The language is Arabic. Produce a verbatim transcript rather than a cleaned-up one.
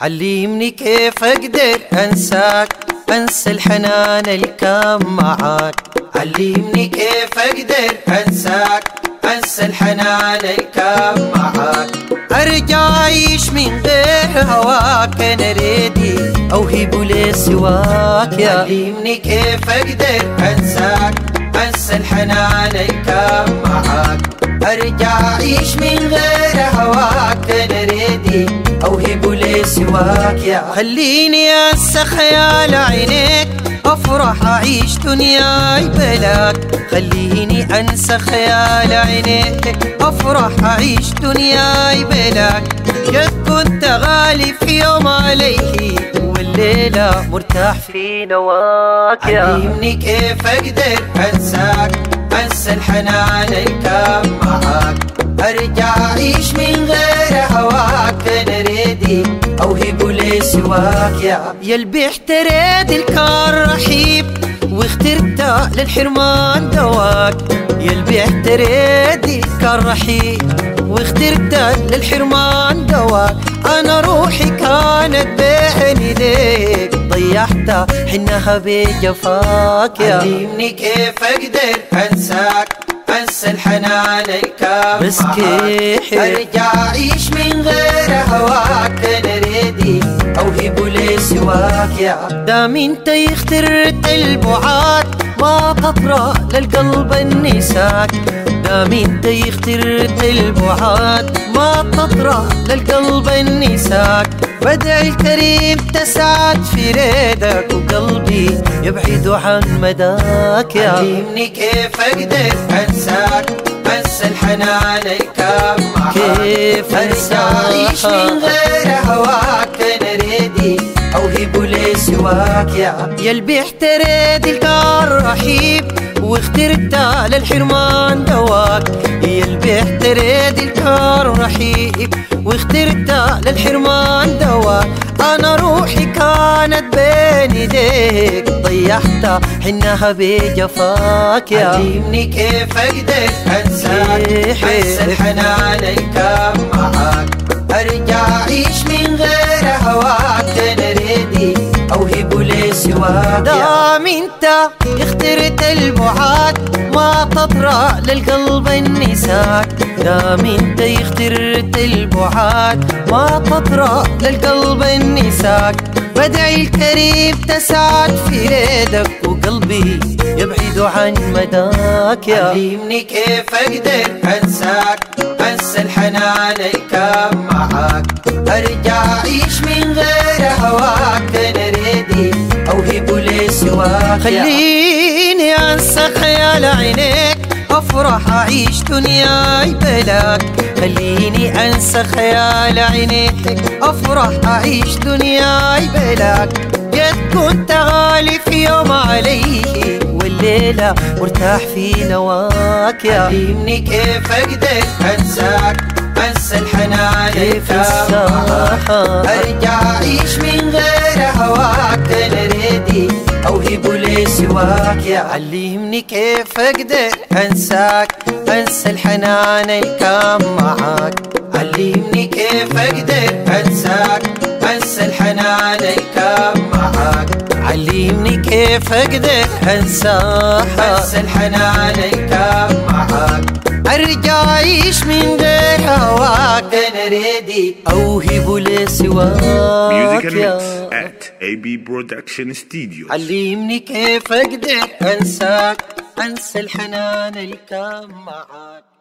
علمني كيف اقدر انساك، انسى الحنان الكان معاك. علمني كيف اقدر انساك، انسى الحنان الكان معاك. ارجع اعيش من غير هواك، انا ريدي اوهب لي سواك. يا علمني كيف اقدر انساك، انسى الحنان الكان معاك. ارجع اعيش من غير هواك، انا ريدي اوهب لي سواك. يا خليني انسى خيال عينيك، افرح اعيش دنياي بلاك. خليني انسى خيال عينيك، افرح اعيش دنياي بلاك. قد كنت غالي في يوم عليه، والليلة مرتاح في نواك. علمني كيف اقدر انساك، انسى الحنان الكان معاك. ارجع اعيش من غير هواك، انا ريدي اوهب لي سواك. يا يلبي احتريت الكار رحيب، واخترت للحرمان دواك. يلبي احتريت الكار رحيب، واخترت للحرمان دواك. انا روحي كانت بين ايديك، ضيعتها حنها بجفاك. يا علمني كيف اقدر انساك، انسى الحنان الكان معاك. ارجع اعيش من غير هواك، انا ريدي اوهب لي سواك. يا دام انت اخترت البعاد، ما تطرى للقلب النساك. دام انت اخترت البعاد، ما تطرى للقلب النساك. بدعي الكريم تسعد في ريدك، وقلبي يبعد عن مداك. يا علمني كيف اقدر انساك، انسى الحنان الكان معاك. كيف ارجع اعيش من غير هواك، انا ريدي اوهب لي سواك. يا يلبي احتريت الكار رحيب، واخترت للحرمان دواك. يلبي احتريت الكار رحيب، واخترت للحرمان دواك. انا روحي كانت بين ايديك، ضيعتها حنها بجفاك. يا علمني كيف اقدر انساك، انسى الحنان الكان معاك. ارجع اعيش من غير هواك، انا ريدي اوهب لي سواك. دام انت اخترت البعاد، ما تطرى للقلب النساك. دام انت اخترت البعاد، ما تطرى للقلب النساك. بدعي الكريم تسعد في ريدك، وقلبي يبعد عن مداك. يا علمني كيف اقدر انساك، انسى الحنان الكان معاك. ارجع اعيش من غير هواك، انا ريدي اوهب لي سواك. خليني انسى خيال عينيك، افرح اعيش دنياي بلاك. خليني انسى خيال عينيك، افرح اعيش دنياي بلاك. قد كنت غالي في يوم عليه، والليلة مرتاح في نواك. يا علمني كيف اقدر انساك، انسى الحنان الكان معاك. ارجع اعيش من غير هواك، انا ريدي اوهب لي سواك. يا علمني كيف اقدر انساك، انسى الحنان الكان معاك. علمني كيف اقدر انساك، انسى الحنان الكان معاك. علمني كيف اقدر انساك، انسى الحنان الكان معاك. ارجع اعيش من غير هواك، انا ريدي اوهب لي سواك. يا at A B Production Studios. علمني كيف اقدر انساك، انسى الحنان الكان معاك.